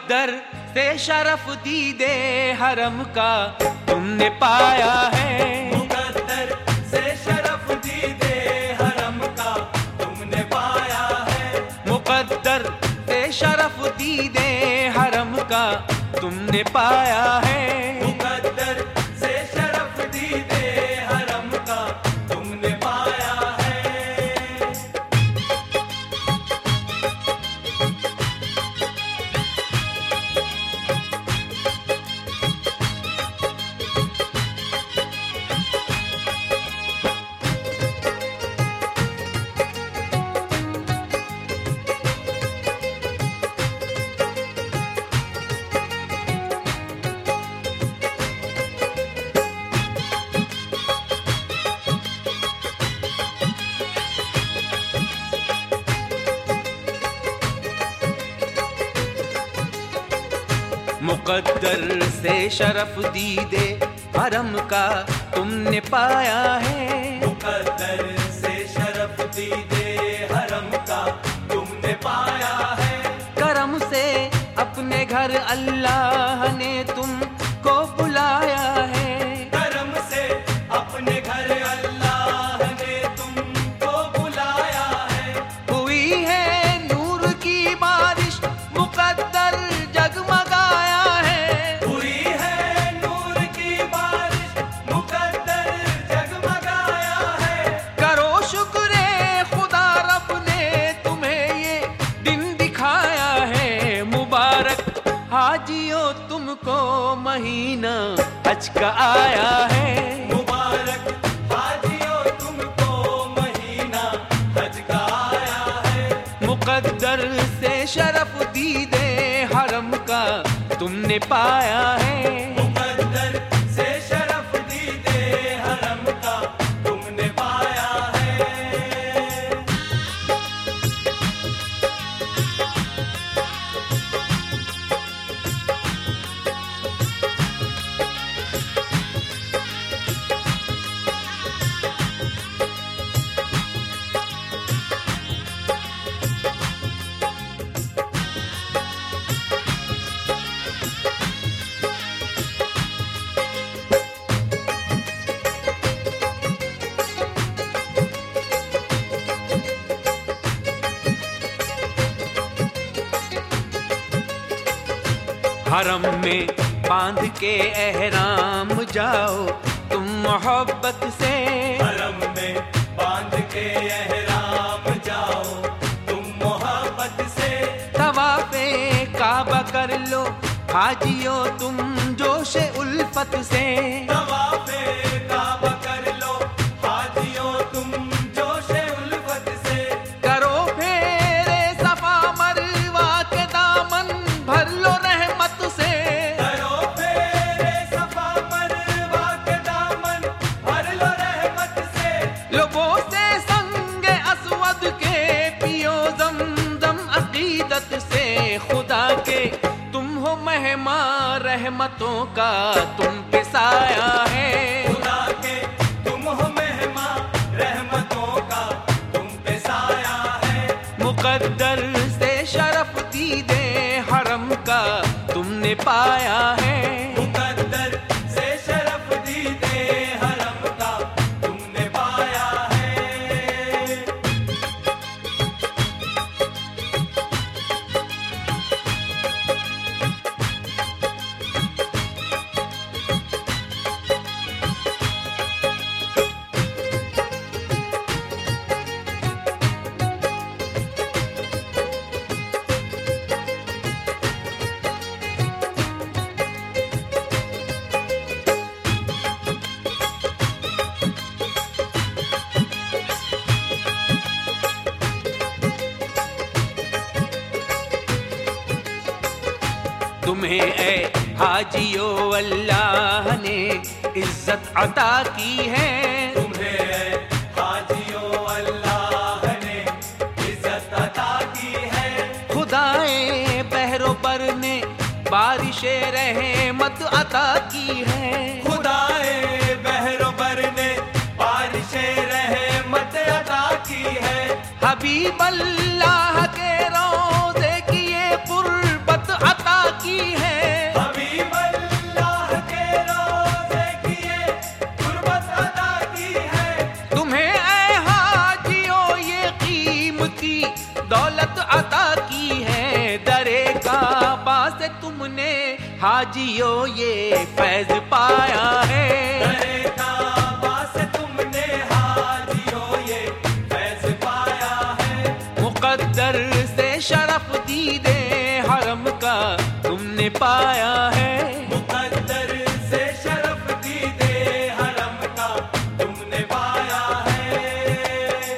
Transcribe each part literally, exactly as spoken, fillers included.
मुकद्दर से शरफ दीदे हरम का तुमने पाया है। मुकद्दर से शरफ दीदे हरम का तुमने पाया है। मुकद्दर से शरफ दीदे हरम का तुमने पाया है। मुकद्दर से शरफ दीदे हरम का तुमने पाया है। मुकद्दर से शरफ दीदे हरम का तुमने पाया है। मुकद्दर से शरफ दीदे हरम का तुमने पाया है। करम से अपने घर अल्लाह ने तुमको बुलाया है। करम से अपने घर अल्लाह ने तुमको बुलाया है। हुई है नूर की बारिश मुकद्दर जगमगाया है। हुई है नूर की बारिश मुकद्दर जगमगाया है। करो शुक्र खुदा रब ने तुम्हें ये दिन दिखाया है। मुबारक हाजियो तुमको महीना हज का आया है। मुबारक हाजियो तुमको महीना हज का आया है। मुकद्दर से शरफ दीदे हरम का तुमने पाया है। मुकद्दर से शरफ दीदे हरम का तुमने पाया है। हरम में बांध के एहराम जाओ तुम मोहब्बत से। हरम में बांध के एहराम जाओ तुम मोहब्बत से। तवाफे काबा कर लो हाजियो तुम जोश उल्फत से। तवाफे काबा कर लो हाजियो तुम जोश उल्फत से। करो फेरे सफा मरवा के दामन भर लो रहमत से। करो फेरे सफा मरवा के दामन भर लो रहमत से। लोगों से संग असवद के पियो जमजम अकीदत से। खुदा के तुम हो मेहमा रहमतों का तुम पे साया है। खुदा के तुम हो मेहमा रहमतों का तुम पे साया है। मुकद्दर से शरफ दीदे हरम का तुमने पाया है। मुकद्दर से शरफ दीदे हरम का तुमने पाया है। तुम्हें ए हाजियो अल्लाह ने इज्जत अता की है। तुम्हें हाजियो अल्लाह ने इज्जत अता की है। खुदाए बहरो पर ने बारिशे रहमत अता की है। खुदाए बहरो बर ने बारिशे रहमत अता की है। हबीब अल्लाह के रोज़े की ये कुर्बत अता की हाजियो ये फैज पाया है। दरे काबा से तुमने हाजियो ये फैज पाया है। मुकद्दर से शरफ दीदे हरम का तुमने पाया है। मुकद्दर से शरफ दीदे हरम का तुमने पाया है।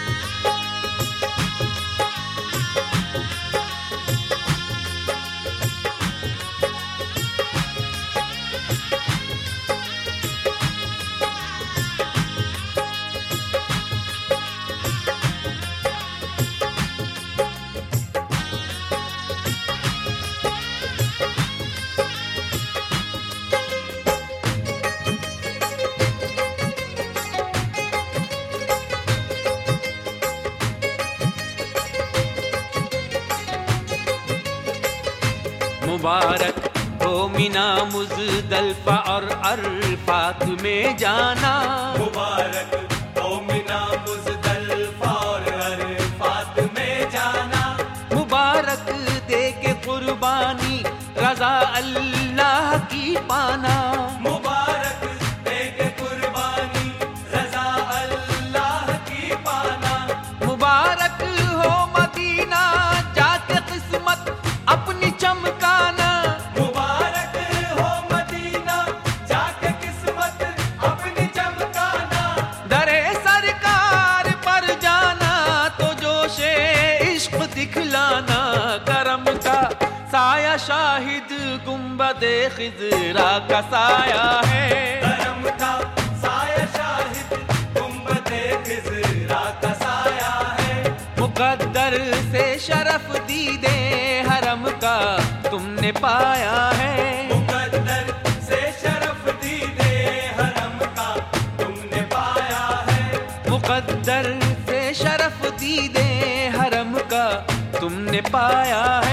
मुबारक हो मिना मुज़दलिफ़ा और अरफात में जाना। मुबारक हो मिना मुज़दलिफ़ा और अरफात में जाना। मुबारक दे के कुर्बानी रज़ा अल्लाह की पाना। मुबारक दे के कुर्बानी रज़ा अल्लाह की पाना। मुबारक हो मदीना जाके किस्मत अपनी चमकाना। मुबारक हो मदीना जाके किस्मत अपनी चमकाना। दरे सरकार पर जाना तो जोशे इश्क दिखलाना। करम का साया शाहिद गुंबदे खिजरा का साया है। करम का साया शाहिद गुंबदे खिज़रा का साया है। मुकद्दर से शरफ दीदे हरम का तुमने पाया है। मुकद्दर से शरफ दीदे हरम का तुमने पाया है। मुकद्दर से शरफ दीदे हरम का तुमने पाया है।